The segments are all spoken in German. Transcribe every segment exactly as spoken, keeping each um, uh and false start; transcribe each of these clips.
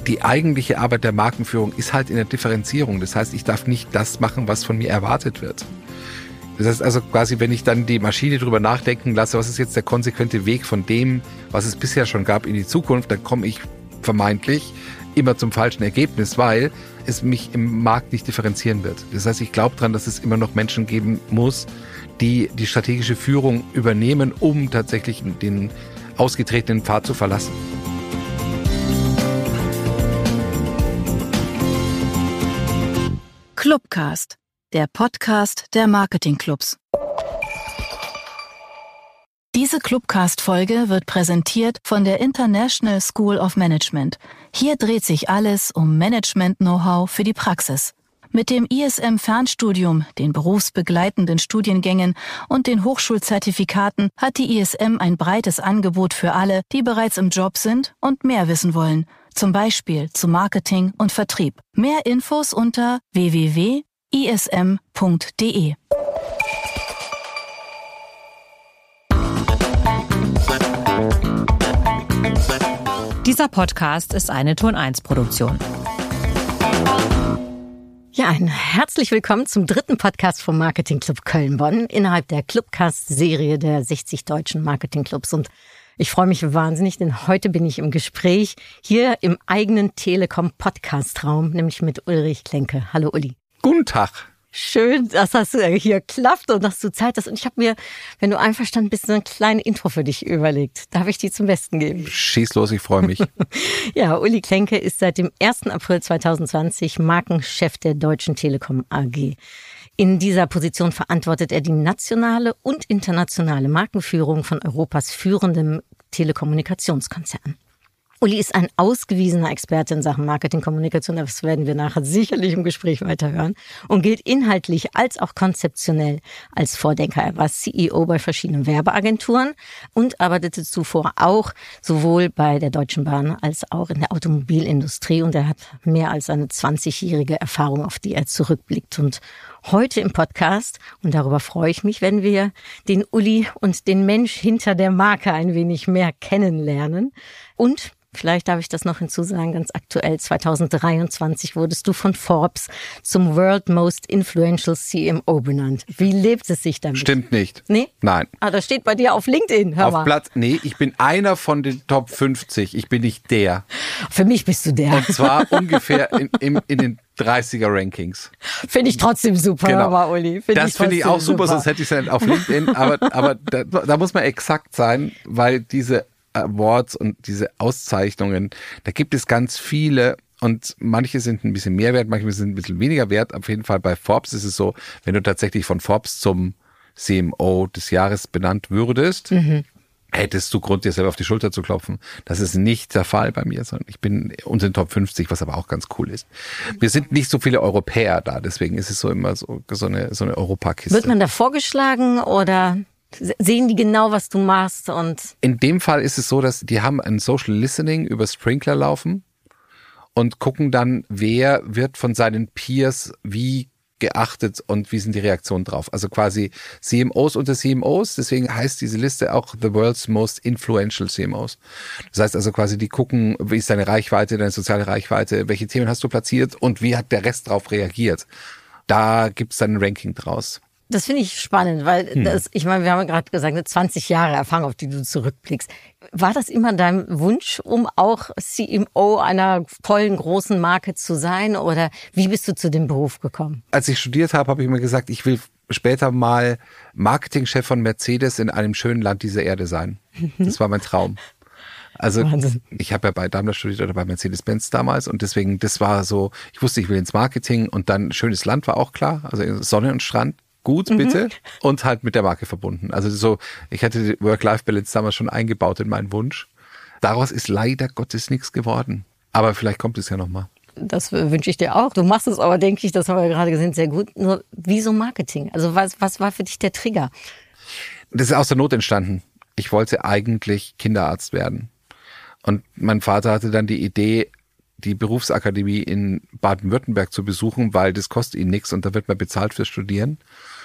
die eigentliche Arbeit der Markenführung ist halt in der Differenzierung. Das heißt, ich darf nicht das machen, was von mir erwartet wird. Das heißt also quasi, wenn ich dann die Maschine drüber nachdenken lasse, was ist jetzt der konsequente Weg von dem, was es bisher schon gab, in die Zukunft, dann komme ich vermeintlich immer zum falschen Ergebnis, weil es mich im Markt nicht differenzieren wird. Das heißt, ich glaube daran, dass es immer noch Menschen geben muss, die die strategische Führung übernehmen, um tatsächlich den ausgetretenen Pfad zu verlassen. Clubcast, der Podcast der Marketingclubs. Diese Clubcast-Folge wird präsentiert von der International School of Management. Hier dreht sich alles um Management-Know-how für die Praxis. Mit dem I S M-Fernstudium, den berufsbegleitenden Studiengängen und den Hochschulzertifikaten hat die I S M ein breites Angebot für alle, die bereits im Job sind und mehr wissen wollen. Zum Beispiel zu Marketing und Vertrieb. Mehr Infos unter w w w punkt i s m punkt d e. Dieser Podcast ist eine Ton eins Produktion. Ja, ein herzlich willkommen zum dritten Podcast vom Marketingclub Köln-Bonn innerhalb der Clubcast-Serie der sechzig deutschen Marketingclubs. Und ich freue mich wahnsinnig, denn heute bin ich im Gespräch hier im eigenen Telekom-Podcast-Raum, nämlich mit Ulrich Klenke. Hallo Uli. Guten Tag. Schön, dass das hier klappt und dass du Zeit hast. Und ich habe mir, wenn du einverstanden bist, so ein kleines Intro für dich überlegt. Darf ich die zum Besten geben? Schieß los, ich freue mich. Ja, Uli Klenke ist seit dem ersten April zweitausendzwanzig Markenchef der Deutschen Telekom A G. In dieser Position verantwortet er die nationale und internationale Markenführung von Europas führendem Telekommunikationskonzern. Uli ist ein ausgewiesener Experte in Sachen Marketingkommunikation, das werden wir nachher sicherlich im Gespräch weiterhören, und gilt inhaltlich als auch konzeptionell als Vordenker. Er war C E O bei verschiedenen Werbeagenturen und arbeitete zuvor auch sowohl bei der Deutschen Bahn als auch in der Automobilindustrie, und er hat mehr als eine zwanzigjährige Erfahrung, auf die er zurückblickt. Und heute im Podcast, und darüber freue ich mich, wenn wir den Uli und den Mensch hinter der Marke ein wenig mehr kennenlernen. Und vielleicht darf ich das noch hinzusagen, ganz aktuell, zweitausenddreiundzwanzig wurdest du von Forbes zum World Most Influential C M O benannt. Wie lebt es sich damit? Stimmt nicht. Nee? Nein. Ah, das steht bei dir auf LinkedIn, hör auf mal. Platz, nee, ich bin einer von den Top fünfzig. Ich bin nicht der. Für mich bist du der. Und zwar ungefähr in, in, in den dreißiger-Rankings. Finde ich trotzdem super, genau. Aber Uli. Find das finde ich auch super, super, sonst hätte ich es ja auf LinkedIn. Aber, aber da, da muss man exakt sein, weil diese Awards und diese Auszeichnungen, da gibt es ganz viele und manche sind ein bisschen mehr wert, manche sind ein bisschen weniger wert. Auf jeden Fall bei Forbes ist es so, wenn du tatsächlich von Forbes zum C M O des Jahres benannt würdest, mhm. hättest du Grund, dir selber auf die Schulter zu klopfen. Das ist nicht der Fall bei mir, sondern ich bin unter den Top fünfzig, was aber auch ganz cool ist. Wir sind nicht so viele Europäer da, deswegen ist es so immer so, so eine, so eine Europakiste. Wird man da vorgeschlagen oder sehen die genau, was du machst? Und in dem Fall ist es so, dass die haben ein Social Listening über Sprinklr laufen und gucken dann, wer wird von seinen Peers wie geachtet und wie sind die Reaktionen drauf. Also quasi C M Os unter C M Os, deswegen heißt diese Liste auch The World's Most Influential C M Os. Das heißt also quasi, die gucken, wie ist deine Reichweite, deine soziale Reichweite, welche Themen hast du platziert und wie hat der Rest drauf reagiert. Da gibt's dann ein Ranking draus. Das finde ich spannend, weil hm. das, ich meine, wir haben ja gerade gesagt, eine zwanzig Jahre Erfahrung, auf die du zurückblickst. War das immer dein Wunsch, um auch C M O einer tollen, großen Marke zu sein? Oder wie bist du zu dem Beruf gekommen? Als ich studiert habe, habe ich mir gesagt, ich will später mal Marketingchef von Mercedes in einem schönen Land dieser Erde sein. Das war mein Traum. Also Wahnsinn. Ich habe ja bei Daimler studiert oder bei Mercedes-Benz damals und deswegen, das war so, ich wusste, ich will ins Marketing und dann schönes Land war auch klar, also Sonne und Strand. Gut, bitte. Mhm. Und halt mit der Marke verbunden. Also so, ich hatte die Work-Life-Balance damals schon eingebaut in meinen Wunsch. Daraus ist leider Gottes nichts geworden. Aber vielleicht kommt es ja nochmal. Das wünsche ich dir auch. Du machst es aber, denke ich, das haben wir gerade gesehen, sehr gut. Nur wieso Marketing? Also was, was war für dich der Trigger? Das ist aus der Not entstanden. Ich wollte eigentlich Kinderarzt werden. Und mein Vater hatte dann die Idee, die Berufsakademie in Baden-Württemberg zu besuchen, weil das kostet ihn nichts und da wird man bezahlt fürs Studieren.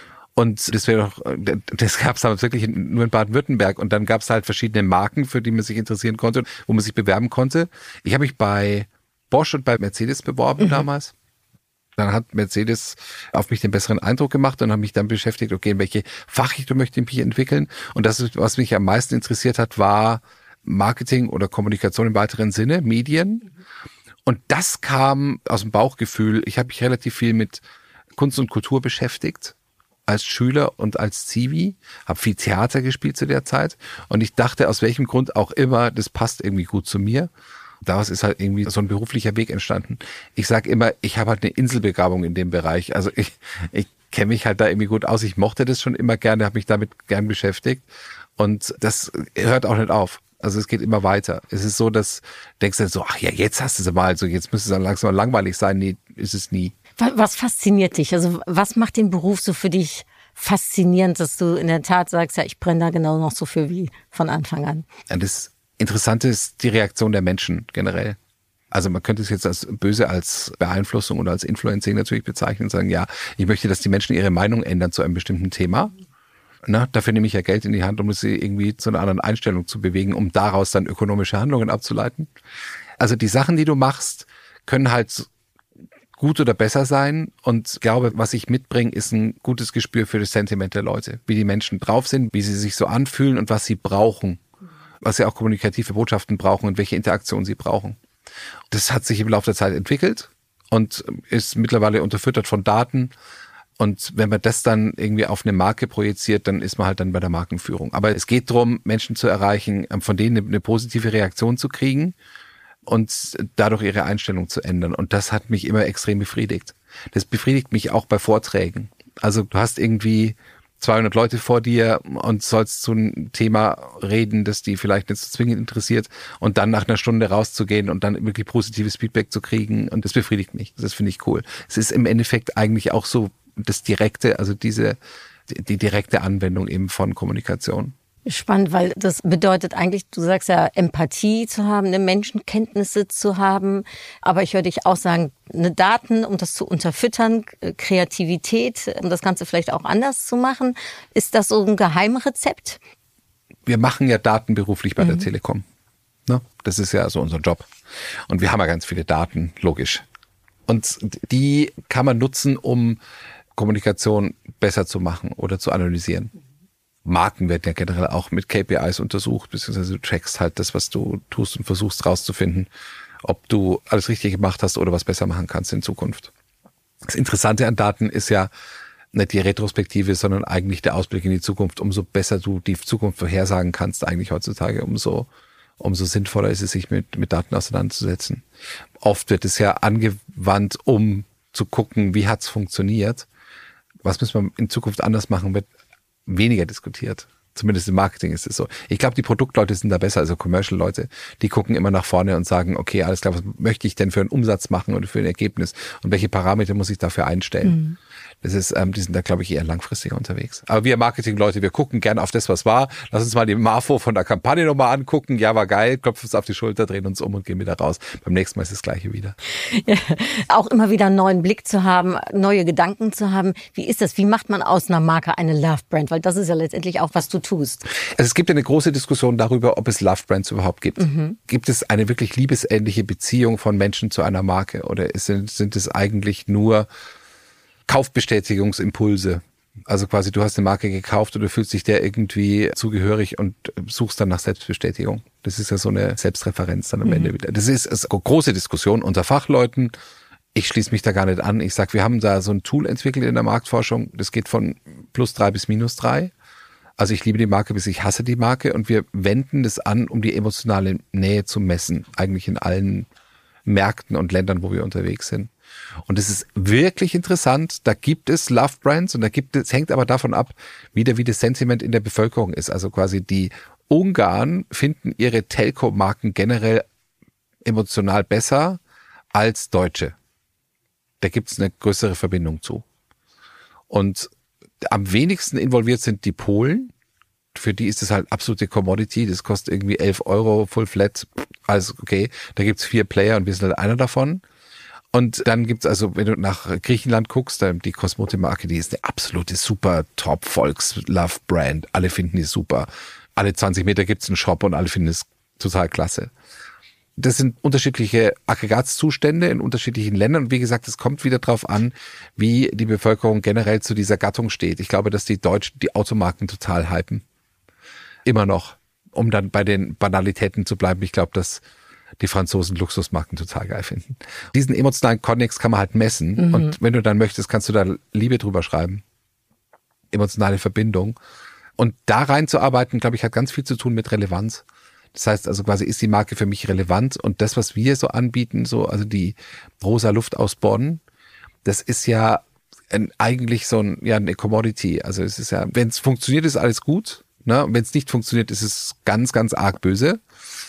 Und das wäre doch, das gab es damals wirklich nur in Baden-Württemberg. Und dann gab es halt verschiedene Marken, für die man sich interessieren konnte, wo man sich bewerben konnte. Ich habe mich bei Bosch und bei Mercedes beworben mhm. damals. Dann hat Mercedes auf mich den besseren Eindruck gemacht und hat mich dann beschäftigt, okay, in welche Fachrichtung möchte ich mich entwickeln? Und das, was mich am meisten interessiert hat, war Marketing oder Kommunikation im weiteren Sinne, Medien. Und das kam aus dem Bauchgefühl. Ich habe mich relativ viel mit Kunst und Kultur beschäftigt, als Schüler und als Zivi, habe viel Theater gespielt zu der Zeit. Und ich dachte, aus welchem Grund auch immer, das passt irgendwie gut zu mir. Daraus ist halt irgendwie so ein beruflicher Weg entstanden. Ich sage immer, ich habe halt eine Inselbegabung in dem Bereich. Also ich, ich kenne mich halt da irgendwie gut aus. Ich mochte das schon immer gerne, habe mich damit gern beschäftigt. Und das hört auch nicht auf. Also es geht immer weiter. Es ist so, dass du denkst dann so, ach ja, jetzt hast du es mal, also jetzt müsste es dann langsam mal langweilig sein. Nee, ist es nie. Was fasziniert dich? Also was macht den Beruf so für dich faszinierend, dass du in der Tat sagst, ja, ich brenne da genau noch so für wie von Anfang an? Ja, das Interessante ist die Reaktion der Menschen generell. Also man könnte es jetzt als böse als Beeinflussung oder als Influencing natürlich bezeichnen und sagen, ja, ich möchte, dass die Menschen ihre Meinung ändern zu einem bestimmten Thema. Na, dafür nehme ich ja Geld in die Hand, um sie irgendwie zu einer anderen Einstellung zu bewegen, um daraus dann ökonomische Handlungen abzuleiten. Also die Sachen, die du machst, können halt gut oder besser sein. Und ich glaube, was ich mitbringe, ist ein gutes Gespür für das Sentiment der Leute. Wie die Menschen drauf sind, wie sie sich so anfühlen und was sie brauchen. Was sie auch kommunikative Botschaften brauchen und welche Interaktion sie brauchen. Das hat sich im Laufe der Zeit entwickelt und ist mittlerweile unterfüttert von Daten. Und wenn man das dann irgendwie auf eine Marke projiziert, dann ist man halt dann bei der Markenführung. Aber es geht darum, Menschen zu erreichen, von denen eine positive Reaktion zu kriegen und dadurch ihre Einstellung zu ändern. Und das hat mich immer extrem befriedigt. Das befriedigt mich auch bei Vorträgen. Also du hast irgendwie zweihundert Leute vor dir und sollst zu einem Thema reden, das die vielleicht nicht so zwingend interessiert und dann nach einer Stunde rauszugehen und dann wirklich positives Feedback zu kriegen. Und das befriedigt mich. Das finde ich cool. Es ist im Endeffekt eigentlich auch so das direkte, also diese, die direkte Anwendung eben von Kommunikation. Spannend, weil das bedeutet eigentlich, du sagst ja, Empathie zu haben, eine Menschenkenntnisse zu haben. Aber ich höre dich auch sagen, eine Daten, um das zu unterfüttern, Kreativität, um das Ganze vielleicht auch anders zu machen. Ist das so ein Geheimrezept? Wir machen ja Daten beruflich bei mhm. der Telekom. Ne? Das ist ja so unser Job. Und wir haben ja ganz viele Daten, logisch. Und die kann man nutzen, um Kommunikation besser zu machen oder zu analysieren. Marken werden ja generell auch mit K P Is untersucht, beziehungsweise du trackst halt das, was du tust und versuchst rauszufinden, ob du alles richtig gemacht hast oder was besser machen kannst in Zukunft. Das Interessante an Daten ist ja nicht die Retrospektive, sondern eigentlich der Ausblick in die Zukunft. Umso besser du die Zukunft vorhersagen kannst, eigentlich heutzutage, umso, umso sinnvoller ist es, sich mit, mit Daten auseinanderzusetzen. Oft wird es ja angewandt, um zu gucken, wie hat's funktioniert. Was müssen wir in Zukunft anders machen, wird weniger diskutiert. Zumindest im Marketing ist es so. Ich glaube, die Produktleute sind da besser, also Commercial-Leute. Die gucken immer nach vorne und sagen, okay, alles klar, was möchte ich denn für einen Umsatz machen oder für ein Ergebnis? Und welche Parameter muss ich dafür einstellen? Mhm. Das ist, ähm, die sind da, glaube ich, eher langfristiger unterwegs. Aber wir Marketing-Leute, wir gucken gerne auf das, was war. Lass uns mal die Marfo von der Kampagne nochmal angucken. Ja, war geil. Klopfen uns auf die Schulter, drehen uns um und gehen wieder raus. Beim nächsten Mal ist das Gleiche wieder. Ja, auch immer wieder einen neuen Blick zu haben, neue Gedanken zu haben. Wie ist das? Wie macht man aus einer Marke eine Love-Brand? Weil das ist ja letztendlich auch, was du tust. Also es gibt ja eine große Diskussion darüber, ob es Love-Brands überhaupt gibt. Mhm. Gibt es eine wirklich liebesähnliche Beziehung von Menschen zu einer Marke? Oder sind, sind es eigentlich nur Kaufbestätigungsimpulse? Also quasi, du hast eine Marke gekauft und du fühlst dich der irgendwie zugehörig und suchst dann nach Selbstbestätigung. Das ist ja so eine Selbstreferenz dann am mhm. Ende wieder. Das ist, ist eine große Diskussion unter Fachleuten. Ich schließe mich da gar nicht an. Ich sag, wir haben da so ein Tool entwickelt in der Marktforschung. Das geht von plus drei bis minus drei. Also ich liebe die Marke bis ich hasse die Marke. Und wir wenden das an, um die emotionale Nähe zu messen. Eigentlich in allen Märkten und Ländern, wo wir unterwegs sind. Und es ist wirklich interessant, da gibt es Love-Brands und da gibt es, hängt aber davon ab, wieder wie das Sentiment in der Bevölkerung ist. Also quasi die Ungarn finden ihre Telco-Marken generell emotional besser als Deutsche. Da gibt es eine größere Verbindung zu. Und am wenigsten involviert sind die Polen. Für die ist es halt absolute Commodity. Das kostet irgendwie elf Euro, full flat. Also okay, da gibt's vier Player und wir sind halt einer davon. Und dann gibt's also, wenn du nach Griechenland guckst, die Cosmote-Marke, die ist eine absolute super Top-Volks-Love-Brand. Alle finden die super. Alle zwanzig Meter gibt's einen Shop und alle finden es total klasse. das sind unterschiedliche Aggregatzustände in unterschiedlichen Ländern. Und wie gesagt, es kommt wieder drauf an, wie die Bevölkerung generell zu dieser Gattung steht. Ich glaube, dass die Deutschen die Automarken total hypen. Immer noch. Um dann bei den Banalitäten zu bleiben. Ich glaube, dass die Franzosen Luxusmarken total geil finden. Diesen emotionalen Kontext kann man halt messen. Mhm. Und wenn du dann möchtest, kannst du da Liebe drüber schreiben. Emotionale Verbindung. Und da reinzuarbeiten, glaube ich, hat ganz viel zu tun mit Relevanz. Das heißt also quasi, ist die Marke für mich relevant? Und das, was wir so anbieten, so also die rosa Luft aus Bonn, das ist ja ein, eigentlich so ein, ja, eine Commodity. Also es ist ja, wenn es funktioniert, ist alles gut. Ne? Wenn es nicht funktioniert, ist es ganz, ganz arg böse.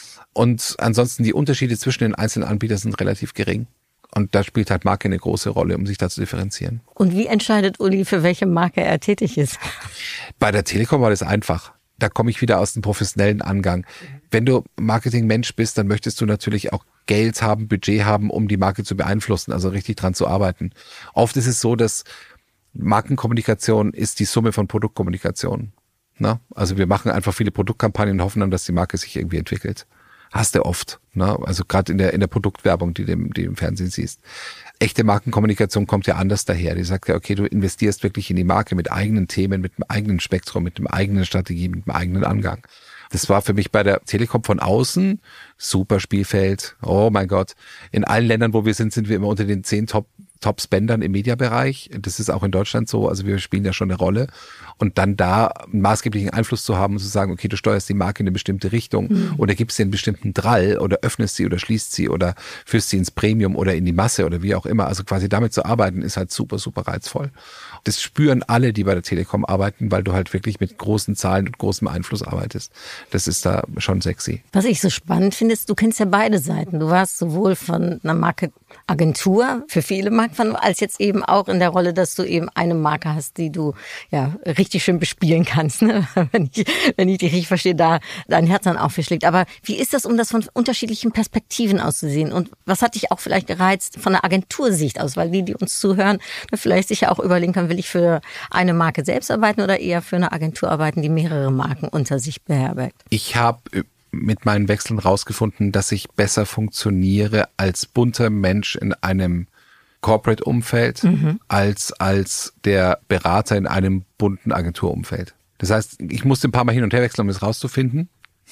Und ansonsten die Unterschiede zwischen den einzelnen Anbietern sind relativ gering. Und da spielt halt Marke eine große Rolle, um sich da zu differenzieren. Und wie entscheidet Uli, für welche Marke er tätig ist? Bei der Telekom war das einfach. Da komme ich wieder aus dem professionellen Angang. Wenn du Marketingmensch bist, dann möchtest du natürlich auch Geld haben, Budget haben, um die Marke zu beeinflussen, also richtig dran zu arbeiten. Oft ist es so, dass Markenkommunikation ist die Summe von Produktkommunikation. Na? Also wir machen einfach viele Produktkampagnen und hoffen dann, dass die Marke sich irgendwie entwickelt. Hast du oft, ne? Also gerade in der in der Produktwerbung, die du im, die im Fernsehen siehst. Echte Markenkommunikation kommt ja anders daher. Die sagt ja, okay, du investierst wirklich in die Marke mit eigenen Themen, mit einem eigenen Spektrum, mit einem eigenen Strategie, mit einem eigenen Angang. Das war für mich bei der Telekom von außen super Spielfeld. Oh mein Gott. In allen Ländern, wo wir sind, sind wir immer unter den zehn Top Top-Spendern im Mediabereich. Das ist auch in Deutschland so. Also wir spielen ja schon eine Rolle. Und dann da einen maßgeblichen Einfluss zu haben und zu sagen, okay, du steuerst die Marke in eine bestimmte Richtung mhm. oder gibst sie einen bestimmten Drall oder öffnest sie oder schließt sie oder führst sie ins Premium oder in die Masse oder wie auch immer. Also quasi damit zu arbeiten, ist halt super, super reizvoll. Das spüren alle, die bei der Telekom arbeiten, weil du halt wirklich mit großen Zahlen und großem Einfluss arbeitest. Das ist da schon sexy. Was ich so spannend finde, ist, du kennst ja beide Seiten. Du warst sowohl von einer Markenagentur für viele Marken, als jetzt eben auch in der Rolle, dass du eben eine Marke hast, die du ja richtig schön bespielen kannst, ne? wenn ich wenn ich dich richtig verstehe, da dein Herz dann auch für schlägt. Aber wie ist das, um das von unterschiedlichen Perspektiven auszusehen? Und was hat dich auch vielleicht gereizt von der Agentursicht aus? Weil die, die uns zuhören, vielleicht sich ja auch überlegen können, will ich für eine Marke selbst arbeiten oder eher für eine Agentur arbeiten, die mehrere Marken unter sich beherbergt? Ich habe mit meinen Wechseln rausgefunden, dass ich besser funktioniere als bunter Mensch in einem Corporate-Umfeld mhm. als als der Berater in einem bunten Agenturumfeld. Das heißt, ich musste ein paar Mal hin und her wechseln, um es rauszufinden.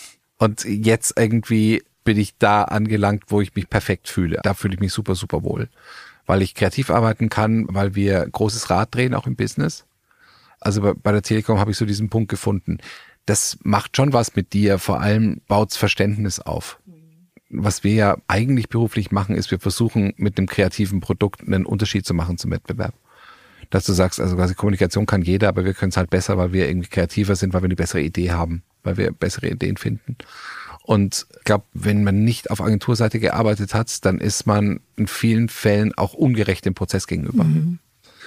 Und jetzt irgendwie bin ich da angelangt, wo ich mich perfekt fühle. Da fühle ich mich super, super wohl. Weil ich kreativ arbeiten kann, weil wir großes Rad drehen, auch im Business. Also bei, bei der Telekom habe ich so diesen Punkt gefunden. Das macht schon was mit dir. Vor allem baut's Verständnis auf. Was wir ja eigentlich beruflich machen, ist, wir versuchen mit einem kreativen Produkt einen Unterschied zu machen zum Wettbewerb. Dass du sagst, also quasi Kommunikation kann jeder, aber wir können es halt besser, weil wir irgendwie kreativer sind, weil wir eine bessere Idee haben, weil wir bessere Ideen finden. Und ich glaube, wenn man nicht auf Agenturseite gearbeitet hat, dann ist man in vielen Fällen auch ungerecht dem Prozess gegenüber. Mhm.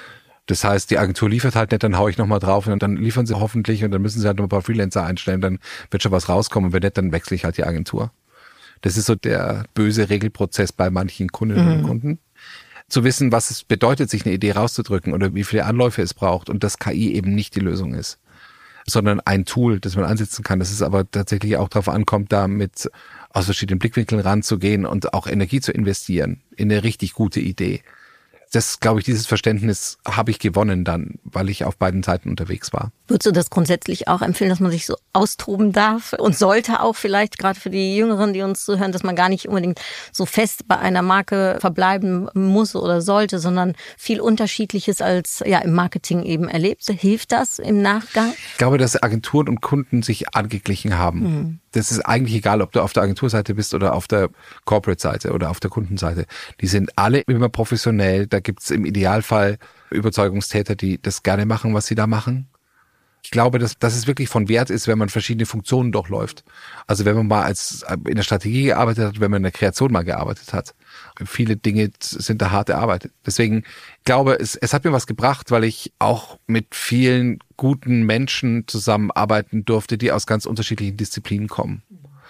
Das heißt, die Agentur liefert halt nicht, dann hau ich nochmal drauf und dann liefern sie hoffentlich und dann müssen sie halt noch ein paar Freelancer einstellen, dann wird schon was rauskommen und wenn nicht, dann wechsle ich halt die Agentur. Das ist so der böse Regelprozess bei manchen Kundinnen mhm. und Kunden. Zu wissen, was es bedeutet, sich eine Idee rauszudrücken oder wie viele Anläufe es braucht und dass K I eben nicht die Lösung ist, sondern ein Tool, das man ansetzen kann. Dass es aber tatsächlich auch darauf ankommt, da mit aus verschiedenen Blickwinkeln ranzugehen und auch Energie zu investieren in eine richtig gute Idee. Das, glaube ich, dieses Verständnis habe ich gewonnen dann, weil ich auf beiden Seiten unterwegs war. Würdest du das grundsätzlich auch empfehlen, dass man sich so austoben darf und sollte auch vielleicht gerade für die Jüngeren, die uns zuhören, dass man gar nicht unbedingt so fest bei einer Marke verbleiben muss oder sollte, sondern viel Unterschiedliches als ja im Marketing eben erlebt? Hilft das im Nachgang? Ich glaube, dass Agenturen und Kunden sich angeglichen haben. Mhm. Das ist eigentlich egal, ob du auf der Agenturseite bist oder auf der Corporate-Seite oder auf der Kundenseite. Die sind alle immer professionell. Da gibt's im Idealfall Überzeugungstäter, die das gerne machen, was sie da machen. Ich glaube, dass, dass es wirklich von Wert ist, wenn man verschiedene Funktionen durchläuft. Also wenn man mal als in der Strategie gearbeitet hat, wenn man in der Kreation mal gearbeitet hat. Viele Dinge sind da hart erarbeitet. Deswegen, ich glaube, es, es hat mir was gebracht, weil ich auch mit vielen guten Menschen zusammenarbeiten durfte, die aus ganz unterschiedlichen Disziplinen kommen.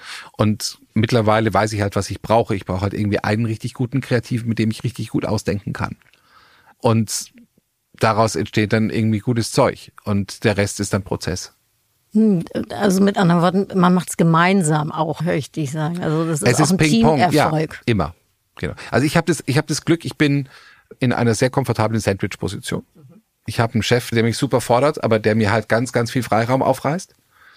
Und mittlerweile weiß ich halt, was ich brauche. Ich brauche halt irgendwie einen richtig guten Kreativen, mit dem ich richtig gut ausdenken kann. Und daraus entsteht dann irgendwie gutes Zeug. Und der Rest ist dann Prozess. Also mit anderen Worten, man macht es gemeinsam auch, höre ich dich sagen. Also das ist es auch ist ein Teamerfolg. Ja, immer. Genau. Also ich habe das, ich habe das Glück, ich bin in einer sehr komfortablen Sandwich-Position. Ich habe einen Chef, der mich super fordert, aber der mir halt ganz, ganz viel Freiraum aufreißt.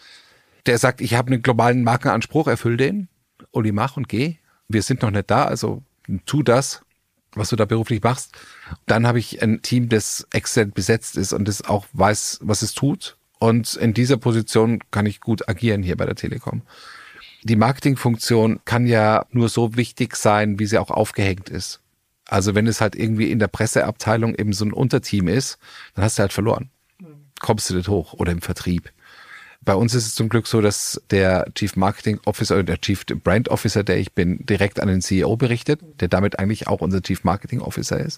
Der sagt, ich habe einen globalen Markenanspruch, erfüll den. Uli, mach und geh. Wir sind noch nicht da, also tu das, was du da beruflich machst. Dann habe ich ein Team, das exzellent besetzt ist und das auch weiß, was es tut. Und in dieser Position kann ich gut agieren hier bei der Telekom. Die Marketingfunktion kann ja nur so wichtig sein, wie sie auch aufgehängt ist. Also wenn es halt irgendwie in der Presseabteilung eben so ein Unterteam ist, dann hast du halt verloren. Kommst du nicht hoch oder im Vertrieb. Bei uns ist es zum Glück so, dass der Chief Marketing Officer oder der Chief Brand Officer, der ich bin, direkt an den C E O berichtet, der damit eigentlich auch unser Chief Marketing Officer ist.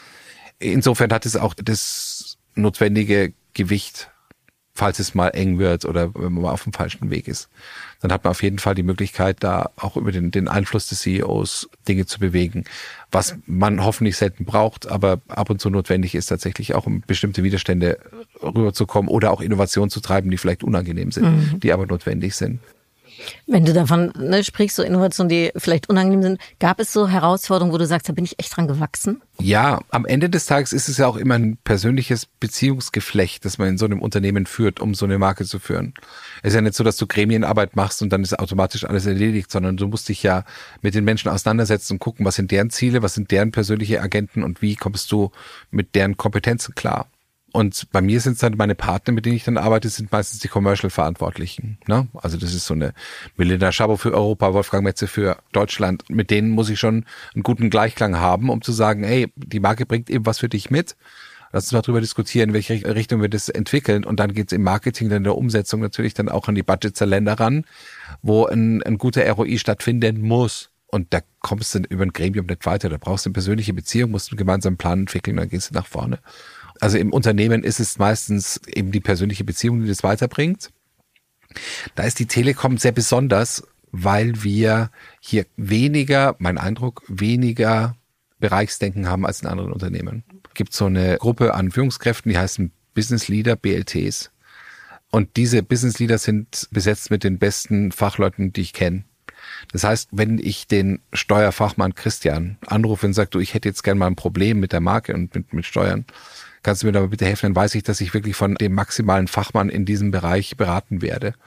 Insofern hat es auch das notwendige Gewicht, falls es mal eng wird oder wenn man mal auf dem falschen Weg ist. Dann hat man auf jeden Fall die Möglichkeit, da auch über den, den Einfluss des C E Os Dinge zu bewegen, was man hoffentlich selten braucht, aber ab und zu notwendig ist, tatsächlich auch um bestimmte Widerstände rüberzukommen oder auch Innovationen zu treiben, die vielleicht unangenehm sind, mhm. die aber notwendig sind. Wenn du davon ne, sprichst, so Innovationen, die vielleicht unangenehm sind, gab es so Herausforderungen, wo du sagst, da bin ich echt dran gewachsen? Ja, am Ende des Tages ist es ja auch immer ein persönliches Beziehungsgeflecht, das man in so einem Unternehmen führt, um so eine Marke zu führen. Es ist ja nicht so, dass du Gremienarbeit machst und dann ist automatisch alles erledigt, sondern du musst dich ja mit den Menschen auseinandersetzen und gucken, was sind deren Ziele, was sind deren persönliche Agenten und wie kommst du mit deren Kompetenzen klar. Und bei mir sind es dann meine Partner, mit denen ich dann arbeite, sind meistens die Commercial-Verantwortlichen. Ne? Also das ist so eine Melinda Schabot für Europa, Wolfgang Metze für Deutschland. Mit denen muss ich schon einen guten Gleichklang haben, um zu sagen, hey, die Marke bringt eben was für dich mit. Lass uns mal drüber diskutieren, in welche Richtung wir das entwickeln. Und dann geht es im Marketing, dann in der Umsetzung natürlich dann auch an die Budgets der Länder ran, wo ein, ein guter R O I stattfinden muss. Und da kommst du über ein Gremium nicht weiter. Da brauchst du eine persönliche Beziehung, musst einen gemeinsamen Plan entwickeln, dann gehst du nach vorne. Also im Unternehmen ist es meistens eben die persönliche Beziehung, die das weiterbringt. Da ist die Telekom sehr besonders, weil wir hier weniger, mein Eindruck, weniger Bereichsdenken haben als in anderen Unternehmen. Es gibt so eine Gruppe an Führungskräften, die heißen Business Leader, B L Ts. Und diese Business Leader sind besetzt mit den besten Fachleuten, die ich kenne. Das heißt, wenn ich den Steuerfachmann Christian anrufe und sage, du, ich hätte jetzt gerne mal ein Problem mit der Marke und mit, mit Steuern, kannst du mir da mal bitte helfen, dann weiß ich, dass ich wirklich von dem maximalen Fachmann in diesem Bereich beraten werde.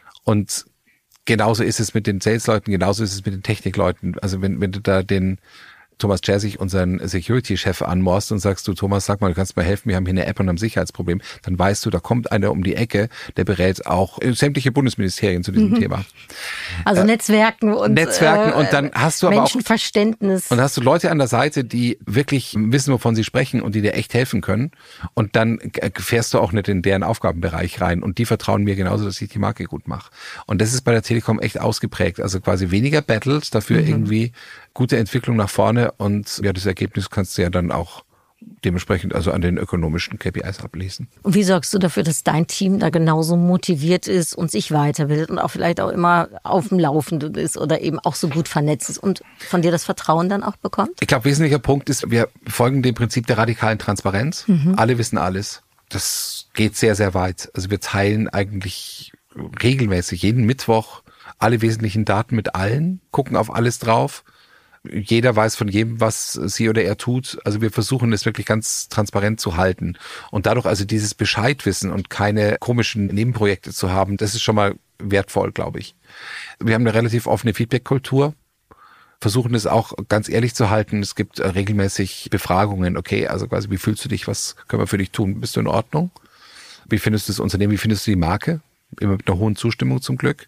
Und genauso ist es mit den Sales-Leuten, genauso ist es mit den Technikleuten. Also wenn, wenn du da den Thomas Jersig, unseren Security-Chef, anmorst und sagst du, Thomas, sag mal, du kannst mir helfen, wir haben hier eine App und haben ein Sicherheitsproblem, dann weißt du, da kommt einer um die Ecke, der berät auch sämtliche Bundesministerien zu diesem mhm. Thema. Also äh, Netzwerken und Netzwerken und dann hast du aber auch Menschenverständnis. Und hast du Leute an der Seite, die wirklich wissen, wovon sie sprechen und die dir echt helfen können. Und dann fährst du auch nicht in deren Aufgabenbereich rein. Und die vertrauen mir genauso, dass ich die Marke gut mache. Und das ist bei der Telekom echt ausgeprägt. Also quasi weniger Battles, dafür mhm. irgendwie gute Entwicklung nach vorne. Und ja, das Ergebnis kannst du ja dann auch dementsprechend also an den ökonomischen K P Is ablesen. Und wie sorgst du dafür, dass dein Team da genauso motiviert ist und sich weiterbildet und auch vielleicht auch immer auf dem Laufenden ist oder eben auch so gut vernetzt ist und von dir das Vertrauen dann auch bekommt? Ich glaube, wesentlicher Punkt ist, wir folgen dem Prinzip der radikalen Transparenz. Mhm. Alle wissen alles. Das geht sehr, sehr weit. Also wir teilen eigentlich regelmäßig jeden Mittwoch alle wesentlichen Daten mit allen, gucken auf alles drauf. Jeder weiß von jedem, was sie oder er tut. Also wir versuchen es wirklich ganz transparent zu halten. Und dadurch also dieses Bescheidwissen und keine komischen Nebenprojekte zu haben, das ist schon mal wertvoll, glaube ich. Wir haben eine relativ offene Feedback-Kultur. Versuchen es auch ganz ehrlich zu halten. Es gibt regelmäßig Befragungen. Okay, also quasi, wie fühlst du dich? Was können wir für dich tun? Bist du in Ordnung? Wie findest du das Unternehmen? Wie findest du die Marke? Immer mit einer hohen Zustimmung zum Glück.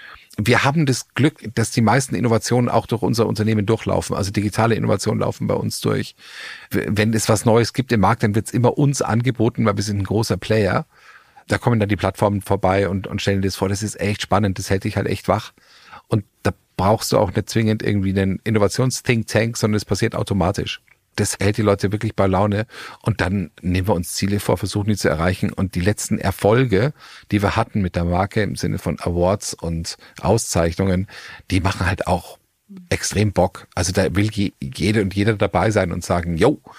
Wir haben das Glück, dass die meisten Innovationen auch durch unser Unternehmen durchlaufen. Also digitale Innovationen laufen bei uns durch. Wenn es was Neues gibt im Markt, dann wird es immer uns angeboten, weil wir sind ein großer Player. Da kommen dann die Plattformen vorbei und, und stellen das vor. Das ist echt spannend. Das hält dich halt echt wach. Und da brauchst du auch nicht zwingend irgendwie einen Innovations-Think Tank, sondern es passiert automatisch. Das hält die Leute wirklich bei Laune. Und dann nehmen wir uns Ziele vor, versuchen die zu erreichen. Und die letzten Erfolge, die wir hatten mit der Marke im Sinne von Awards und Auszeichnungen, die machen halt auch extrem Bock. Also da will je, jede und jeder dabei sein und sagen, yo,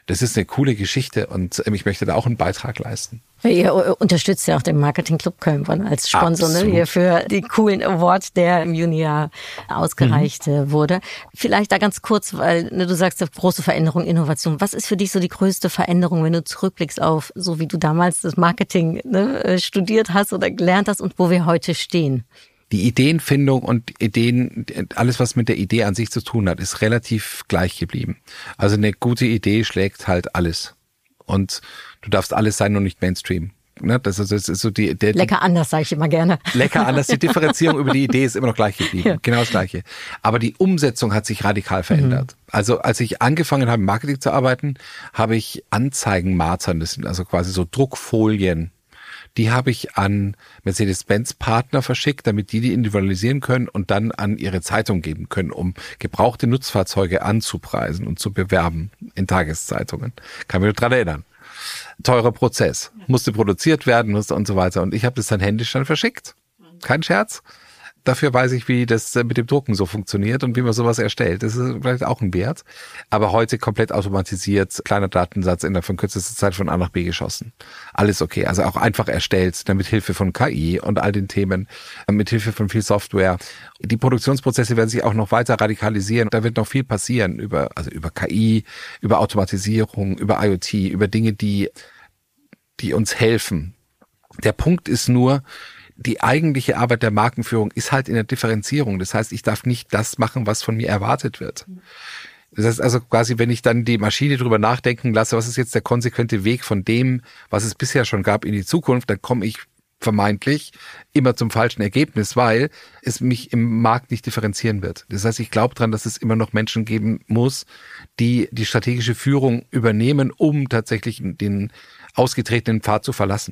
das ist eine coole Geschichte und ich möchte da auch einen Beitrag leisten. Ihr unterstützt ja auch den Marketing Club Köln als Sponsor, ne, hier für die coolen Award, der im Juni ja ausgereicht mhm. wurde. Vielleicht da ganz kurz, weil ne, du sagst, große Veränderung, Innovation. Was ist für dich so die größte Veränderung, wenn du zurückblickst auf, so wie du damals das Marketing ne, studiert hast oder gelernt hast und wo wir heute stehen? Die Ideenfindung und Ideen, alles was mit der Idee an sich zu tun hat, ist relativ gleich geblieben. Also eine gute Idee schlägt halt alles. Und du darfst alles sein und nicht Mainstream. Ne? Das, ist, das ist so die, der, lecker anders, sage ich immer gerne. Lecker anders. Die Differenzierung über die Idee ist immer noch gleich geblieben. Ja. Genau das Gleiche. Aber die Umsetzung hat sich radikal verändert. Mhm. Also als ich angefangen habe, im Marketing zu arbeiten, habe ich Anzeigenmartern, das sind also quasi so Druckfolien, die habe ich an Mercedes-Benz-Partner verschickt, damit die die individualisieren können und dann an ihre Zeitung geben können, um gebrauchte Nutzfahrzeuge anzupreisen und zu bewerben in Tageszeitungen. Kann mich nur dran erinnern. Teurer Prozess. Musste produziert werden, musste und so weiter. Und ich habe das dann händisch dann verschickt. Kein Scherz. Dafür weiß ich, wie das mit dem Drucken so funktioniert und wie man sowas erstellt. Das ist vielleicht auch ein Wert. Aber heute komplett automatisiert, kleiner Datensatz innerhalb von kürzester Zeit von A nach B geschossen. Alles okay. Also auch einfach erstellt, dann mit Hilfe von K I und all den Themen, mit Hilfe von viel Software. Die Produktionsprozesse werden sich auch noch weiter radikalisieren. Da wird noch viel passieren über, also über K I, über Automatisierung, über I O T, über Dinge, die, die uns helfen. Der Punkt ist nur, die eigentliche Arbeit der Markenführung ist halt in der Differenzierung. Das heißt, ich darf nicht das machen, was von mir erwartet wird. Das heißt also quasi, wenn ich dann die Maschine drüber nachdenken lasse, was ist jetzt der konsequente Weg von dem, was es bisher schon gab, in die Zukunft, dann komme ich vermeintlich immer zum falschen Ergebnis, weil es mich im Markt nicht differenzieren wird. Das heißt, ich glaube dran, dass es immer noch Menschen geben muss, die die strategische Führung übernehmen, um tatsächlich den ausgetretenen Pfad zu verlassen.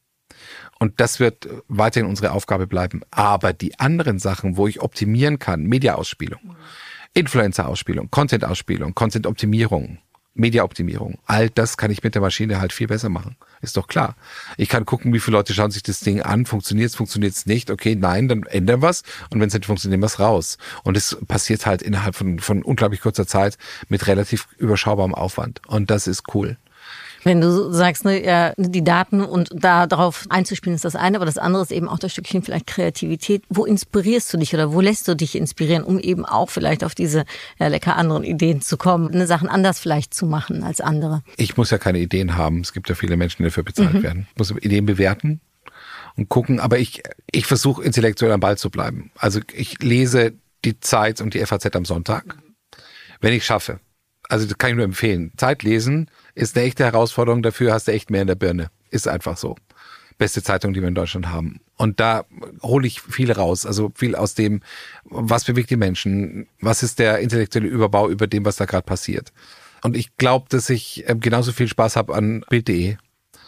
Und das wird weiterhin unsere Aufgabe bleiben. Aber die anderen Sachen, wo ich optimieren kann, Media-Ausspielung, Influencer-Ausspielung, Content-Ausspielung, Content-Optimierung, Media-Optimierung, all das kann ich mit der Maschine halt viel besser machen. Ist doch klar. Ich kann gucken, wie viele Leute schauen sich das Ding an, funktioniert es, funktioniert es nicht, okay, nein, dann ändern wir es und wenn es nicht funktioniert, nehmen wir es raus. Und es passiert halt innerhalb von, von unglaublich kurzer Zeit mit relativ überschaubarem Aufwand. Und das ist cool. Wenn du sagst, ne, ja, die Daten und da darauf einzuspielen ist das eine, aber das andere ist eben auch das Stückchen vielleicht Kreativität. Wo inspirierst du dich oder wo lässt du dich inspirieren, um eben auch vielleicht auf diese ja, lecker anderen Ideen zu kommen, eine Sachen anders vielleicht zu machen als andere? Ich muss ja keine Ideen haben. Es gibt ja viele Menschen, die dafür bezahlt mhm. werden. Ich muss Ideen bewerten und gucken, aber ich, ich versuche intellektuell am Ball zu bleiben. Also ich lese die Zeit und die F A Z am Sonntag, wenn ich schaffe. Also das kann ich nur empfehlen. Zeit lesen ist eine echte Herausforderung, dafür hast du echt mehr in der Birne. Ist einfach so. Beste Zeitung, die wir in Deutschland haben. Und da hole ich viel raus. Also viel aus dem, was bewegt die Menschen, was ist der intellektuelle Überbau über dem, was da gerade passiert. Und ich glaube, dass ich genauso viel Spaß habe an Bild punkt de,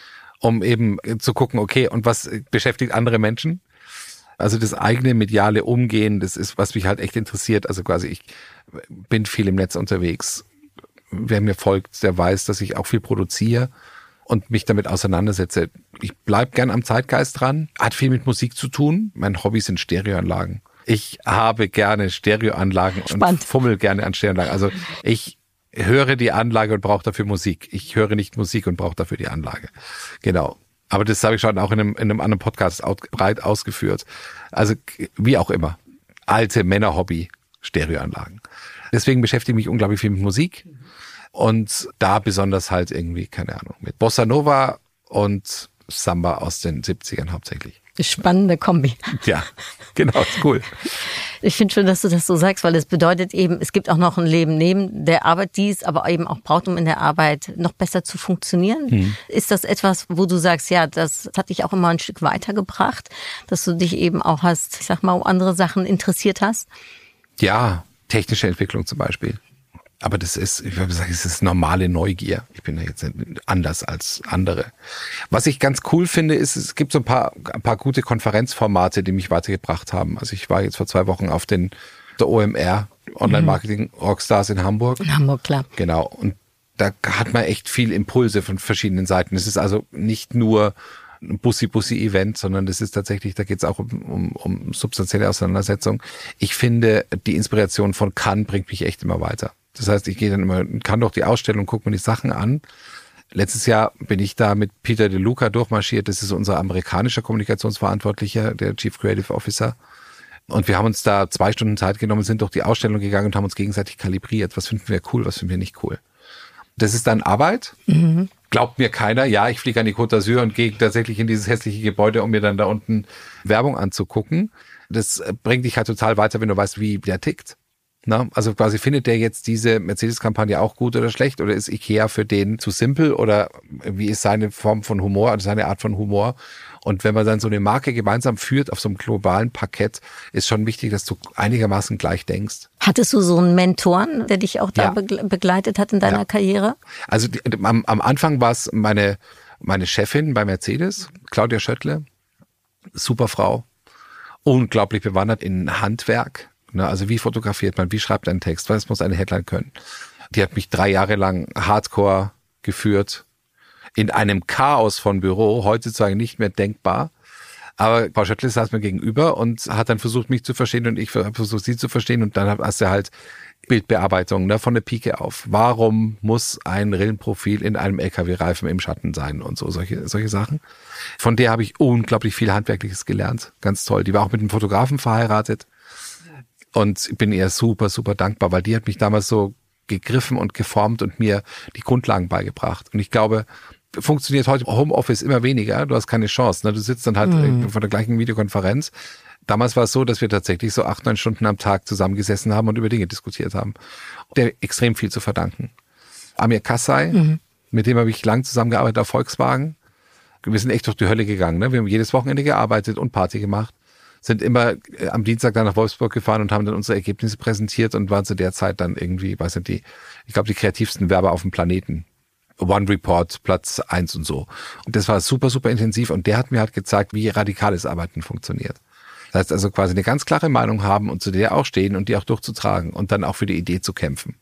um eben zu gucken, okay, und was beschäftigt andere Menschen? Also das eigene mediale Umgehen, das ist, was mich halt echt interessiert. Also quasi, ich bin viel im Netz unterwegs. Wer mir folgt, der weiß, dass ich auch viel produziere und mich damit auseinandersetze. Ich bleib gern am Zeitgeist dran. Hat viel mit Musik zu tun. Mein Hobby sind Stereoanlagen. Ich habe gerne Stereoanlagen Spannend. Und fummel gerne an Stereoanlagen. Also ich höre die Anlage und brauche dafür Musik. Ich höre nicht Musik und brauche dafür die Anlage. Genau. Aber das habe ich schon auch in einem, in einem anderen Podcast breit ausgeführt. Also wie auch immer. Alte Männerhobby, Stereoanlagen. Deswegen beschäftige ich mich unglaublich viel mit Musik. Und da besonders halt irgendwie, keine Ahnung, mit Bossa Nova und Samba aus den siebzigern hauptsächlich. Spannende Kombi. Ja, genau, ist cool. Ich finde schön, dass du das so sagst, weil es bedeutet eben, es gibt auch noch ein Leben neben der Arbeit, die es aber eben auch braucht, um in der Arbeit noch besser zu funktionieren. Hm. Ist das etwas, wo du sagst, ja, das hat dich auch immer ein Stück weitergebracht, dass du dich eben auch hast, ich sag mal, um andere Sachen interessiert hast? Ja, technische Entwicklung zum Beispiel. Aber das ist, ich würde sagen, es ist normale Neugier. Ich bin ja jetzt anders als andere. Was ich ganz cool finde, ist, es gibt so ein paar, ein paar gute Konferenzformate, die mich weitergebracht haben. Also ich war jetzt vor zwei Wochen auf den, der O M R, Online-Marketing Rockstars in Hamburg. In Hamburg, klar. Genau. Und da hat man echt viel Impulse von verschiedenen Seiten. Es ist also nicht nur ein Bussi-Bussi-Event, sondern das ist tatsächlich, da geht es auch um, um, um substanzielle Auseinandersetzung. Ich finde, die Inspiration von Cannes bringt mich echt immer weiter. Das heißt, ich gehe dann immer, kann doch die Ausstellung, gucke mir die Sachen an. Letztes Jahr bin ich da mit Peter De Luca durchmarschiert. Das ist unser amerikanischer Kommunikationsverantwortlicher, der Chief Creative Officer. Und wir haben uns da zwei Stunden Zeit genommen, sind durch die Ausstellung gegangen und haben uns gegenseitig kalibriert. Was finden wir cool, was finden wir nicht cool. Das ist dann Arbeit. Mhm. Glaubt mir keiner. Ja, ich fliege an die Côte d'Azur und gehe tatsächlich in dieses hässliche Gebäude, um mir dann da unten Werbung anzugucken. Das bringt dich halt total weiter, wenn du weißt, wie der tickt. Na, also quasi findet der jetzt diese Mercedes-Kampagne auch gut oder schlecht, oder ist Ikea für den zu simpel, oder wie ist seine Form von Humor, also seine Art von Humor? Und wenn man dann so eine Marke gemeinsam führt auf so einem globalen Parkett, ist schon wichtig, dass du einigermaßen gleich denkst. Hattest du so einen Mentoren, der dich auch da ja. begleitet hat in deiner ja. Karriere? Also die, am, am Anfang war es meine, meine Chefin bei Mercedes, Claudia Schöttle, super Frau, unglaublich bewandert in Handwerk. Also wie fotografiert man, wie schreibt ein Text, was muss eine Headline können. Die hat mich drei Jahre lang hardcore geführt, in einem Chaos von Büro, heutzutage nicht mehr denkbar. Aber Frau Schöttle saß mir gegenüber und hat dann versucht, mich zu verstehen, und ich habe versucht, sie zu verstehen, und dann hast du halt Bildbearbeitung, ne, von der Pike auf. Warum muss ein Rillenprofil in einem L K W-Reifen im Schatten sein und so, solche, solche Sachen. Von der habe ich unglaublich viel Handwerkliches gelernt. Ganz toll. Die war auch mit einem Fotografen verheiratet. Und ich bin ihr super, super dankbar, weil die hat mich damals so gegriffen und geformt und mir die Grundlagen beigebracht. Und ich glaube, funktioniert heute Homeoffice immer weniger. Du hast keine Chance. Ne? Du sitzt dann halt mhm. vor der gleichen Videokonferenz. Damals war es so, dass wir tatsächlich so acht, neun Stunden am Tag zusammengesessen haben und über Dinge diskutiert haben. Der extrem viel zu verdanken. Amir Kassai, mhm. mit dem habe ich lang zusammengearbeitet auf Volkswagen. Wir sind echt durch die Hölle gegangen. Ne? Wir haben jedes Wochenende gearbeitet und Party gemacht. Sind immer am Dienstag dann nach Wolfsburg gefahren und haben dann unsere Ergebnisse präsentiert und waren zu der Zeit dann irgendwie, weiß nicht, die, ich glaube, die kreativsten Werber auf dem Planeten. One Report, Platz eins und so. Und das war super, super intensiv, und der hat mir halt gezeigt, wie radikales Arbeiten funktioniert. Das heißt also quasi eine ganz klare Meinung haben und zu der auch stehen und die auch durchzutragen und dann auch für die Idee zu kämpfen.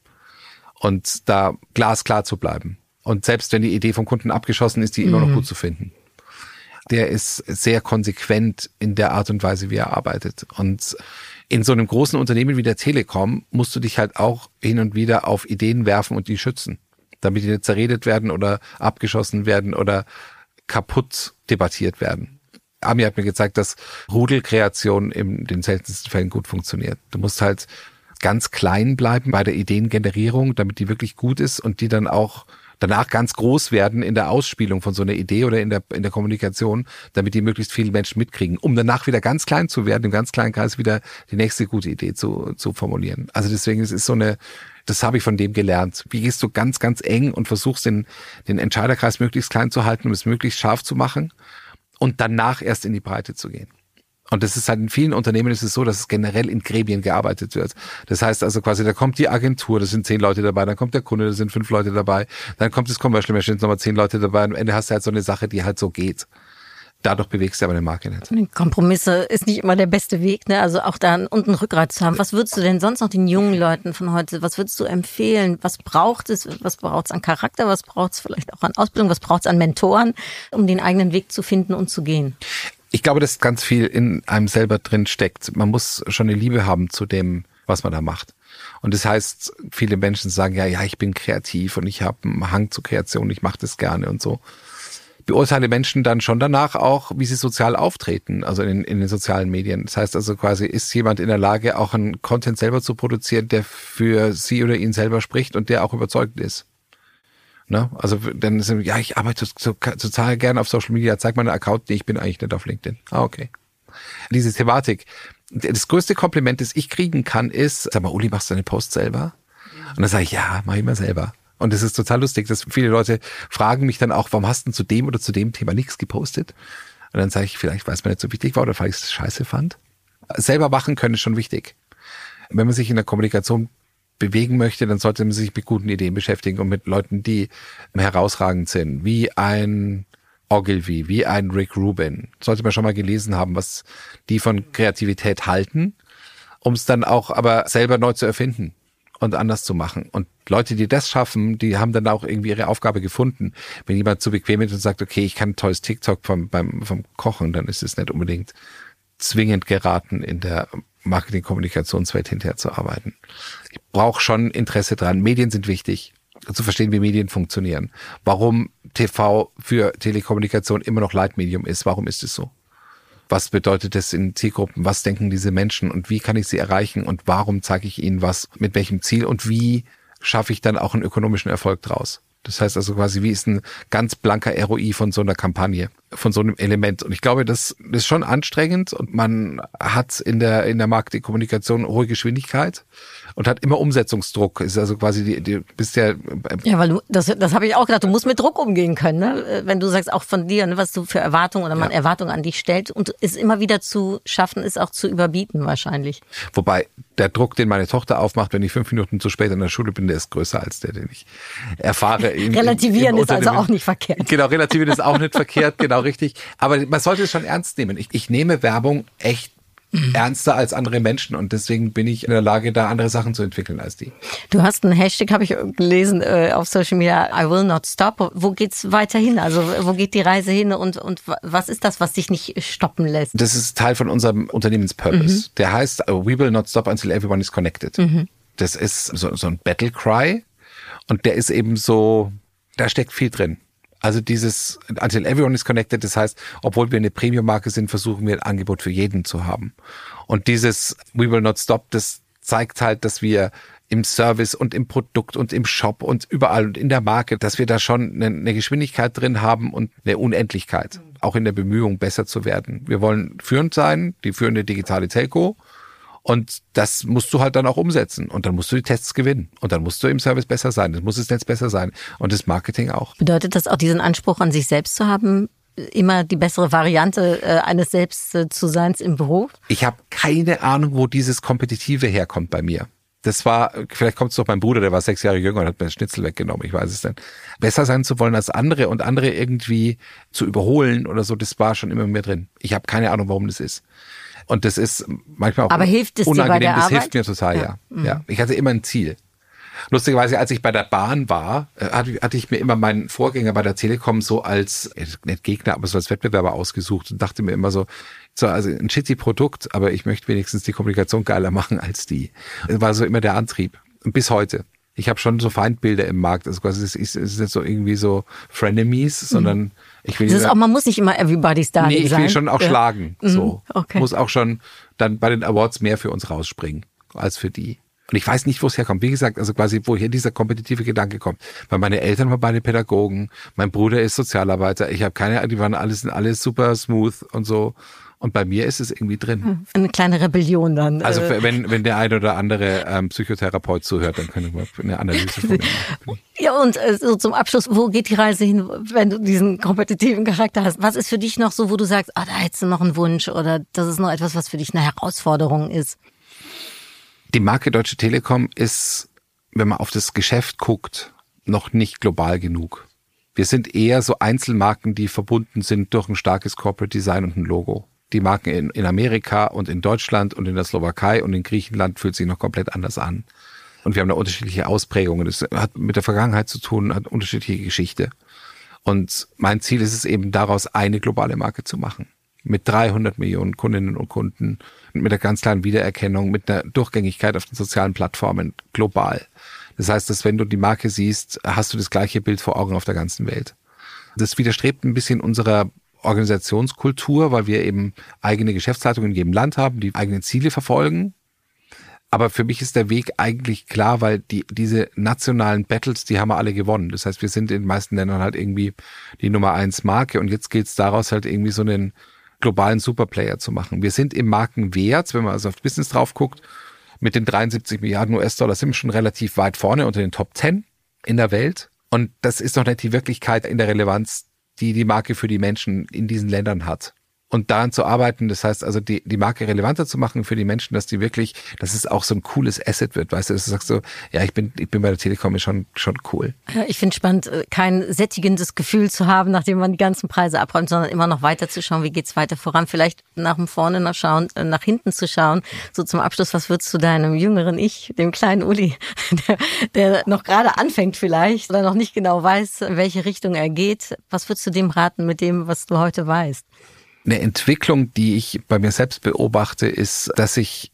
Und da glasklar zu bleiben. Und selbst wenn die Idee vom Kunden abgeschossen ist, die mhm. immer noch gut zu finden. Der ist sehr konsequent in der Art und Weise, wie er arbeitet. Und in so einem großen Unternehmen wie der Telekom musst du dich halt auch hin und wieder auf Ideen werfen und die schützen, damit die nicht zerredet werden oder abgeschossen werden oder kaputt debattiert werden. Ami hat mir gezeigt, dass Rudelkreation in den seltensten Fällen gut funktioniert. Du musst halt ganz klein bleiben bei der Ideengenerierung, damit die wirklich gut ist und die dann auch danach ganz groß werden in der Ausspielung von so einer Idee oder in der in der Kommunikation, damit die möglichst viele Menschen mitkriegen, um danach wieder ganz klein zu werden, im ganz kleinen Kreis wieder die nächste gute Idee zu zu formulieren. Also deswegen, es ist so eine, das habe ich von dem gelernt. Wie gehst du ganz, ganz eng und versuchst den den Entscheiderkreis möglichst klein zu halten, um es möglichst scharf zu machen und danach erst in die Breite zu gehen. Und das ist halt in vielen Unternehmen ist es so, dass es generell in Gremien gearbeitet wird. Das heißt also quasi, da kommt die Agentur, da sind zehn Leute dabei, dann kommt der Kunde, da sind fünf Leute dabei, dann kommt das Commercial Machine, nochmal zehn Leute dabei, und am Ende hast du halt so eine Sache, die halt so geht. Dadurch bewegst du aber eine Marke nicht. Kompromisse ist nicht immer der beste Weg, ne? Also auch da unten Rückgrat zu haben. Was würdest du denn sonst noch den jungen Leuten von heute, was würdest du empfehlen? Was braucht es? Was braucht es an Charakter? Was braucht es vielleicht auch an Ausbildung? Was braucht es an Mentoren, um den eigenen Weg zu finden und zu gehen? Ich glaube, dass ganz viel in einem selber drin steckt. Man muss schon eine Liebe haben zu dem, was man da macht. Und das heißt, viele Menschen sagen, ja, ja, ich bin kreativ und ich habe einen Hang zur Kreation, ich mache das gerne und so. Beurteile Menschen dann schon danach auch, wie sie sozial auftreten, also in, in den sozialen Medien. Das heißt also quasi, ist jemand in der Lage, auch einen Content selber zu produzieren, der für sie oder ihn selber spricht und der auch überzeugt ist. Ne? Also dann ist ja, ich arbeite so, total gerne auf Social Media, zeig mal einen Account, nee, ich bin eigentlich nicht auf LinkedIn. Ah, okay. Diese Thematik. Das größte Kompliment, das ich kriegen kann, ist, sag mal, Uli, machst du deine Posts selber? Und dann sage ich, ja, mach ich mal selber. Und das ist total lustig, dass viele Leute fragen mich dann auch, warum hast du zu dem oder zu dem Thema nichts gepostet? Und dann sage ich, vielleicht weil es mir nicht so wichtig war oder weil ich es scheiße fand. Selber machen können ist schon wichtig. Wenn man sich in der Kommunikation bewegen möchte, dann sollte man sich mit guten Ideen beschäftigen und mit Leuten, die herausragend sind, wie ein Ogilvy, wie ein Rick Rubin. Sollte man schon mal gelesen haben, was die von Kreativität halten, um es dann auch aber selber neu zu erfinden und anders zu machen. Und Leute, die das schaffen, die haben dann auch irgendwie ihre Aufgabe gefunden. Wenn jemand zu bequem ist und sagt, okay, ich kann ein tolles TikTok vom, beim, vom Kochen, dann ist es nicht unbedingt zwingend geraten in der Marketing-Kommunikationswelt hinterher zu arbeiten. Ich brauche schon Interesse dran. Medien sind wichtig, zu verstehen, wie Medien funktionieren. Warum T V für Telekommunikation immer noch Leitmedium ist. Warum ist es so? Was bedeutet das in Zielgruppen? Was denken diese Menschen und wie kann ich sie erreichen und warum zeige ich ihnen was, mit welchem Ziel und wie schaffe ich dann auch einen ökonomischen Erfolg draus? Das heißt also quasi, wie ist ein ganz blanker R O I von so einer Kampagne, von so einem Element? Und ich glaube, das ist schon anstrengend und man hat in der in der Marketingkommunikation hohe Geschwindigkeit und hat immer Umsetzungsdruck. Ist also quasi die, die bist ja ja, weil du das das habe ich auch gedacht. Du musst mit Druck umgehen können, ne? Wenn du sagst auch von dir, ne, was du für Erwartungen oder man ja. Erwartungen an dich stellt und es immer wieder zu schaffen ist, auch zu überbieten wahrscheinlich. Wobei der Druck, den meine Tochter aufmacht, wenn ich fünf Minuten zu spät in der Schule bin, der ist größer als der, den ich erfahre. Im, relativieren im, im ist also auch nicht verkehrt. Genau, relativieren ist auch nicht verkehrt, genau richtig. Aber man sollte es schon ernst nehmen. Ich, ich nehme Werbung echt mhm. ernster als andere Menschen und deswegen bin ich in der Lage, da andere Sachen zu entwickeln als die. Du hast einen Hashtag, habe ich gelesen, äh, auf Social Media, I will not stop. Wo geht's weiter hin? Also wo geht die Reise hin und, und was ist das, was dich nicht stoppen lässt? Das ist Teil von unserem Unternehmenspurpose. Mhm. Der heißt, we will not stop until everyone is connected. Mhm. Das ist so, so ein Battle Cry und der ist eben so, da steckt viel drin. Also dieses until everyone is connected, das heißt, obwohl wir eine Premium-Marke sind, versuchen wir ein Angebot für jeden zu haben. Und dieses we will not stop, das zeigt halt, dass wir im Service und im Produkt und im Shop und überall und in der Marke, dass wir da schon eine, eine Geschwindigkeit drin haben und eine Unendlichkeit, auch in der Bemühung, besser zu werden. Wir wollen führend sein, die führende digitale Telco. Und das musst du halt dann auch umsetzen. Und dann musst du die Tests gewinnen. Und dann musst du im Service besser sein. Das muss das Netz besser sein. Und das Marketing auch. Bedeutet das auch, diesen Anspruch an sich selbst zu haben, immer die bessere Variante äh, eines Selbst äh, zu sein im Beruf? Ich habe keine Ahnung, wo dieses Kompetitive herkommt bei mir. Das war, vielleicht kommt es doch mein Bruder, der war sechs Jahre jünger und hat mir das Schnitzel weggenommen. Ich weiß es nicht. Besser sein zu wollen als andere und andere irgendwie zu überholen oder so, das war schon immer mehr drin. Ich habe keine Ahnung, warum das ist. Und das ist manchmal auch Aber hilft es unangenehm. Dir bei der das Arbeit? Hilft mir total, ja. Ja. Mhm. ja. Ich hatte immer ein Ziel. Lustigerweise, als ich bei der Bahn war, hatte ich mir immer meinen Vorgänger bei der Telekom so als, nicht Gegner, aber so als Wettbewerber ausgesucht und dachte mir immer so, so also ein shitty Produkt, aber ich möchte wenigstens die Kommunikation geiler machen als die. Das war so immer der Antrieb. Und bis heute. Ich habe schon so Feindbilder im Markt. Also quasi es ist, es ist nicht so irgendwie so Frenemies, sondern mhm. ich will. Das ist auch, man muss nicht immer Everybody's Darling sein. Nee, ich will schon auch ja. schlagen. So. Mhm. Okay. Muss auch schon dann bei den Awards mehr für uns rausspringen als für die. Und ich weiß nicht, wo es herkommt. Wie gesagt, also quasi, woher dieser kompetitive Gedanke kommt. Weil meine Eltern waren beide Pädagogen, mein Bruder ist Sozialarbeiter. Ich habe keine, die waren alles, sind alles super smooth und so. Und bei mir ist es irgendwie drin. Eine kleine Rebellion dann. Also wenn wenn der ein oder andere ähm, Psychotherapeut zuhört, dann können wir eine Analyse von mir machen. Ja, und äh, so zum Abschluss, wo geht die Reise hin, wenn du diesen kompetitiven Charakter hast? Was ist für dich noch so, wo du sagst, ah, da hättest du noch einen Wunsch oder das ist noch etwas, was für dich eine Herausforderung ist? Die Marke Deutsche Telekom ist, wenn man auf das Geschäft guckt, noch nicht global genug. Wir sind eher so Einzelmarken, die verbunden sind durch ein starkes Corporate Design und ein Logo. Die Marken in, in Amerika und in Deutschland und in der Slowakei und in Griechenland fühlt sich noch komplett anders an. Und wir haben da unterschiedliche Ausprägungen. Das hat mit der Vergangenheit zu tun, hat unterschiedliche Geschichte. Und mein Ziel ist es eben, daraus eine globale Marke zu machen. Mit dreihundert Millionen Kundinnen und Kunden, mit einer ganz klaren Wiedererkennung, mit einer Durchgängigkeit auf den sozialen Plattformen global. Das heißt, dass wenn du die Marke siehst, hast du das gleiche Bild vor Augen auf der ganzen Welt. Das widerstrebt ein bisschen unserer Organisationskultur, weil wir eben eigene Geschäftsleitungen in jedem Land haben, die eigene Ziele verfolgen. Aber für mich ist der Weg eigentlich klar, weil die diese nationalen Battles, die haben wir alle gewonnen. Das heißt, wir sind in den meisten Ländern halt irgendwie die Nummer eins Marke und jetzt gilt es daraus halt irgendwie so einen globalen Superplayer zu machen. Wir sind im Markenwert, wenn man also auf Business drauf guckt, mit den dreiundsiebzig Milliarden U S-Dollar sind wir schon relativ weit vorne unter den Top zehn in der Welt. Und das ist noch nicht die Wirklichkeit in der Relevanz, die die Marke für die Menschen in diesen Ländern hat. Und daran zu arbeiten, das heißt also die die Marke relevanter zu machen für die Menschen, dass die wirklich, dass es auch so ein cooles Asset wird, weißt du, dass du sagst so, ja, ich bin ich bin bei der Telekom ist schon schon cool. Ja, ich finde spannend, kein sättigendes Gefühl zu haben, nachdem man die ganzen Preise abräumt, sondern immer noch weiter zu schauen, wie geht's weiter voran, vielleicht nach vorne nach schauen, nach hinten zu schauen. So zum Abschluss, was würdest du deinem jüngeren Ich, dem kleinen Uli, der, der noch gerade anfängt vielleicht oder noch nicht genau weiß, in welche Richtung er geht, was würdest du dem raten mit dem, was du heute weißt? Eine Entwicklung, die ich bei mir selbst beobachte, ist, dass ich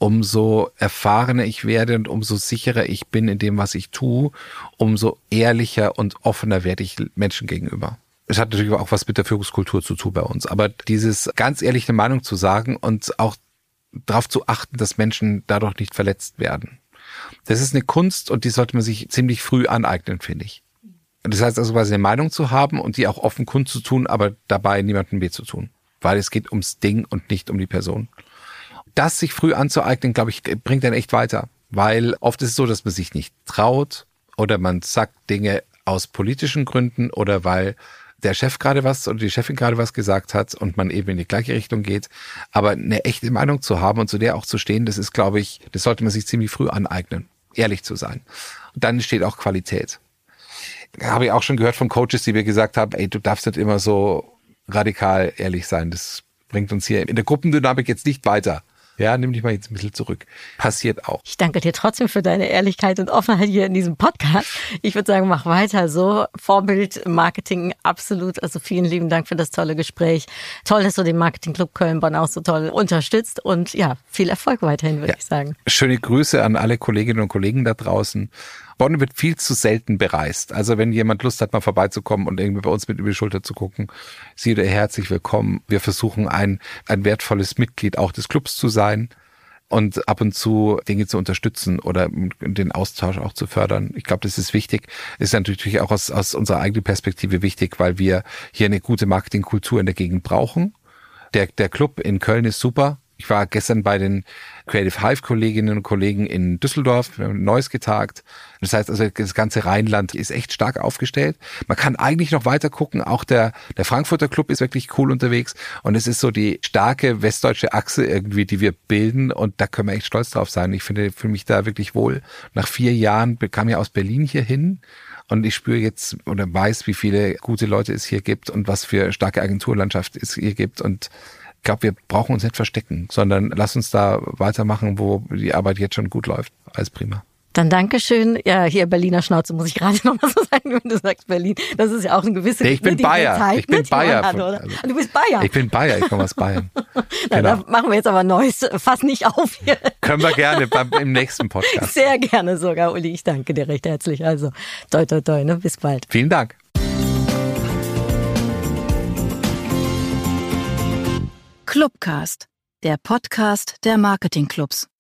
umso erfahrener ich werde und umso sicherer ich bin in dem, was ich tue, umso ehrlicher und offener werde ich Menschen gegenüber. Es hat natürlich auch was mit der Führungskultur zu tun bei uns, aber dieses ganz ehrlich eine Meinung zu sagen und auch darauf zu achten, dass Menschen dadurch nicht verletzt werden. Das ist eine Kunst und die sollte man sich ziemlich früh aneignen, finde ich. Das heißt also quasi eine Meinung zu haben und die auch offen kundzutun, aber dabei niemandem weh zu tun. Weil es geht ums Ding und nicht um die Person. Das sich früh anzueignen, glaube ich, bringt dann echt weiter. Weil oft ist es so, dass man sich nicht traut oder man sagt Dinge aus politischen Gründen oder weil der Chef gerade was oder die Chefin gerade was gesagt hat und man eben in die gleiche Richtung geht. Aber eine echte Meinung zu haben und zu der auch zu stehen, das ist, glaube ich, das sollte man sich ziemlich früh aneignen, ehrlich zu sein. Und dann entsteht auch Qualität. Habe ich auch schon gehört von Coaches, die mir gesagt haben, ey, du darfst nicht immer so radikal ehrlich sein. Das bringt uns hier in der Gruppendynamik jetzt nicht weiter. Ja, nimm dich mal jetzt ein bisschen zurück. Passiert auch. Ich danke dir trotzdem für deine Ehrlichkeit und Offenheit hier in diesem Podcast. Ich würde sagen, mach weiter so. Vorbild Marketing, absolut. Also vielen lieben Dank für das tolle Gespräch. Toll, dass du den Marketing Club Köln-Bonn auch so toll unterstützt. Und ja, viel Erfolg weiterhin, würde ja. ich sagen. Schöne Grüße an alle Kolleginnen und Kollegen da draußen. Bonn wird viel zu selten bereist. Also wenn jemand Lust hat, mal vorbeizukommen und irgendwie bei uns mit über die Schulter zu gucken, ist jeder herzlich willkommen. Wir versuchen ein, ein wertvolles Mitglied auch des Clubs zu sein und ab und zu Dinge zu unterstützen oder den Austausch auch zu fördern. Ich glaube, das ist wichtig. Ist natürlich auch aus, aus unserer eigenen Perspektive wichtig, weil wir hier eine gute Marketingkultur in der Gegend brauchen. Der, der Club in Köln ist super. Ich war gestern bei den Creative Hive Kolleginnen und Kollegen in Düsseldorf, wir haben Neues getagt. Das heißt also, das ganze Rheinland ist echt stark aufgestellt. Man kann eigentlich noch weiter gucken. Auch der, der Frankfurter Club ist wirklich cool unterwegs. Und es ist so die starke westdeutsche Achse irgendwie, die wir bilden. Und da können wir echt stolz drauf sein. Ich finde, fühle mich da wirklich wohl. Nach vier Jahren kam ich aus Berlin hier hin. Und ich spüre jetzt oder weiß, wie viele gute Leute es hier gibt und was für starke Agenturlandschaft es hier gibt. Und ich glaube, wir brauchen uns nicht verstecken, sondern lass uns da weitermachen, wo die Arbeit jetzt schon gut läuft. Alles prima. Dann Dankeschön. Ja, hier Berliner Schnauze muss ich gerade noch mal so sagen, wenn du sagst Berlin. Das ist ja auch eine gewisse... Nee, ich bin Bayer. Zeit, ich bin Bayer. Hat, oder? Also, du bist Bayer. Ich bin Bayer, ich komme aus Bayern. Na, genau. Da machen wir jetzt aber Neues. Fass nicht auf hier. Können wir gerne beim, im nächsten Podcast. Sehr gerne sogar, Uli. Ich danke dir recht herzlich. Also, toi, toi, toi, ne? Bis bald. Vielen Dank. Clubcast, der Podcast der Marketingclubs.